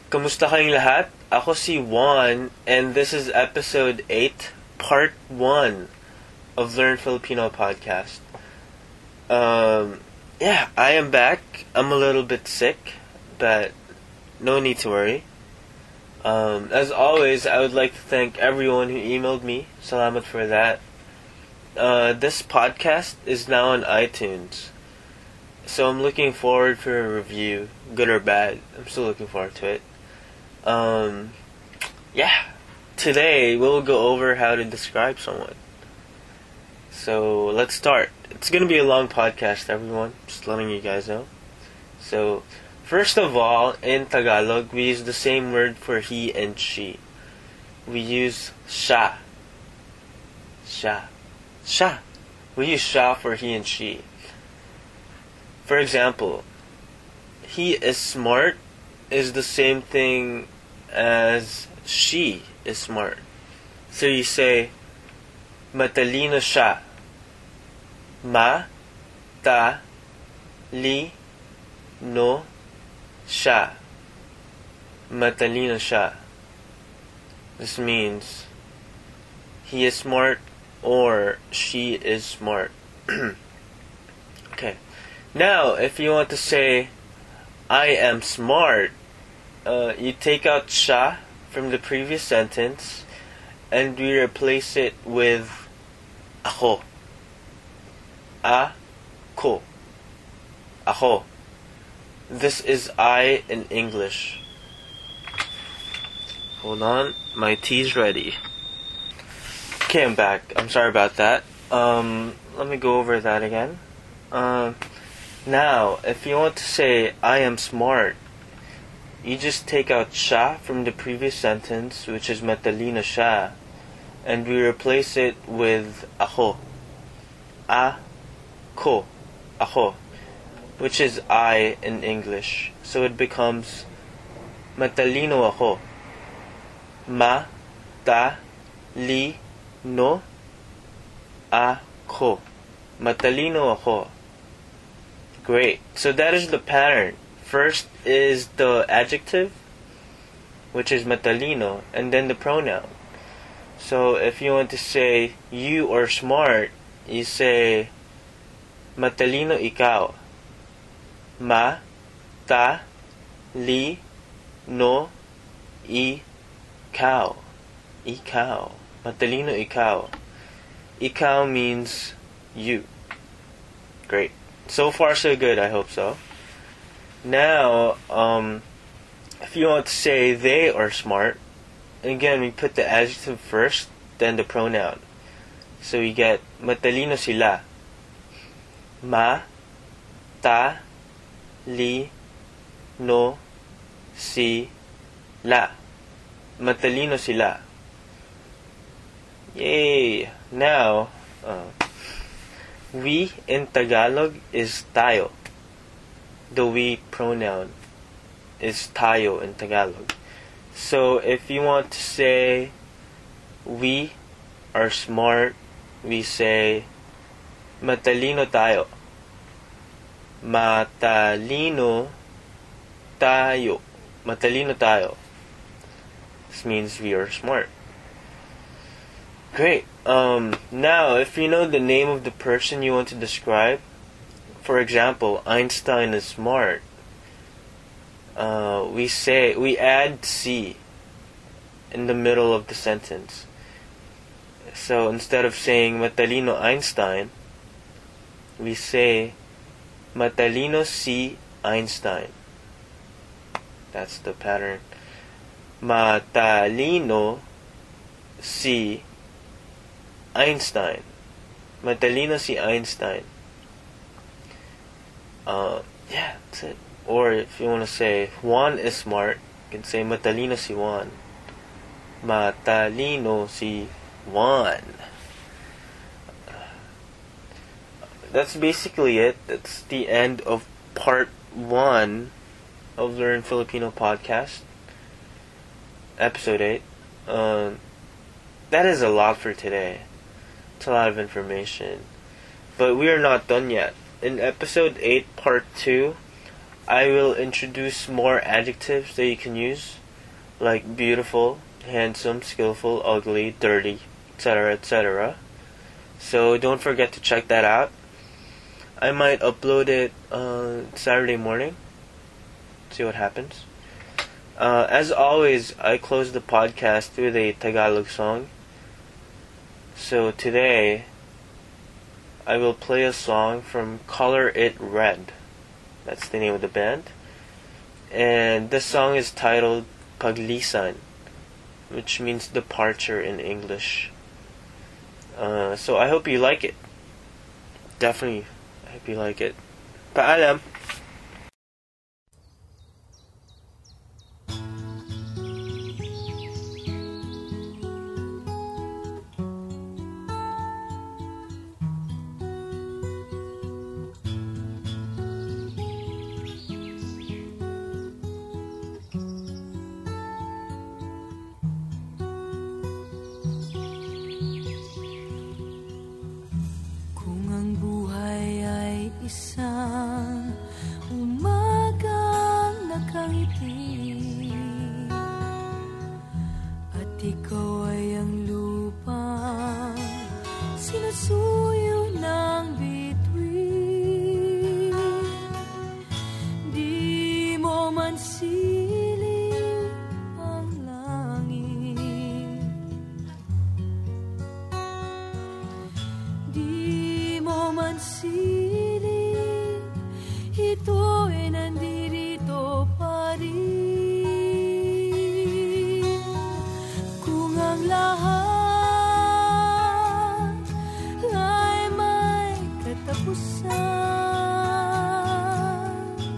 Kamusta kayong lahat? Ako si Juan, and this is episode 8, part 1 of Learn Filipino podcast. I am back. I'm a little bit sick, but no need to worry. As always, I would like to thank everyone who emailed me. Salamat for that. This podcast is now on iTunes, so I'm looking forward for a review, good or bad. I'm still looking forward to it. Today we'll go over how to describe someone. So let's start. It's gonna be a long podcast, everyone. Just letting you guys know. So, first of all, in Tagalog, we use the same word for he and she. We use siya. Siya. Siya. We use siya for he and she. For example, he is smart is the same thing as she is smart. So you say, matalino siya. Ma-ta-li-no siya. Matalino siya. This means he is smart or she is smart. Okay. Now, if you want to say, I am smart, you take out siya from the previous sentence and we replace it with ako. Ako. Ako. This is I in English. Hold on, my tea's ready. Okay, I'm back. I'm sorry about that. Let me go over that again. Now, if you want to say, I am smart, you just take out siya from the previous sentence, which is matalino siya, and we replace it with ako. Ako. Ako. Which is I in English. So it becomes matalino ako. Ma-ta-li-no ako. Matalino ako. Great. So that is the pattern. First is the adjective, which is matalino, and then the pronoun. So if you want to say you are smart, you say matalino ikaw. Ma-ta-li-no ikaw. Ikaw. Matalino ikaw. Ikaw means you. Great. So far so good, I hope so. Now, if you want to say they are smart, again, we put the adjective first, then the pronoun. So we get matalino sila. Ma-ta-li-no sila. Matalino sila. Yay! Now, we in Tagalog is tayo. The we pronoun is tayo in Tagalog. So if you want to say we are smart, we say matalino tayo. Matalino tayo. Matalino tayo. This means we are smart. Great. Now, if you know the name of the person you want to describe, for example, Einstein is smart, we add C in the middle of the sentence. So instead of saying matalino Einstein, we say matalino si Einstein. That's the pattern. Matalino si Einstein. Matalino si Einstein. That's it. Or if you want to say Juan is smart, you can say matalino si Juan. Matalino si Juan. That's basically it. That's the end of part 1 of Learn Filipino podcast, episode 8. That is a lot for today. It's a lot of information. But we are not done yet. In episode 8, part 2, I will introduce more adjectives that you can use, like beautiful, handsome, skillful, ugly, dirty, etc., etc. So don't forget to check that out. I might upload it Saturday morning. See what happens. As always, I close the podcast with a Tagalog song. So today, I will play a song from Color It Red. That's the name of the band. And this song is titled Paglisan, which means departure in English. So I hope you like it. Definitely, I hope you like it. Paalam! Isang umagang nakangiti at ikaw ay ang lupang sinusuyo ng bituin. Di mo man siling ang langit, di mo man siling ito ay nandirito pa rin. Kung ang lahat ay may katapusan,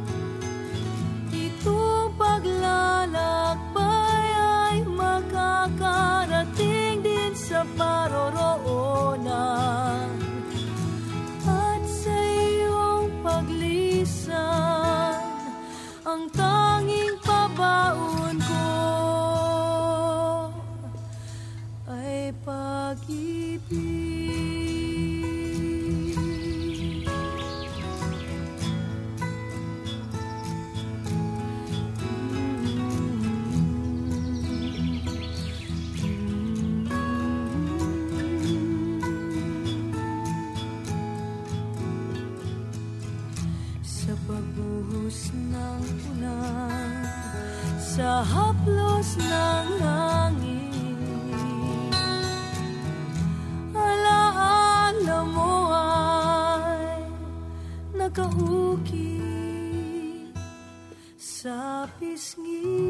itong paglalakbay ay makakarating din sa paroroonan. At sa iyong paglisan, ang tanging pabaon ko ay pag-ibig. Sa pagbuhos ng ulan, sa haplos ng hangin, alaala mo ay nakaukit sa pisngi.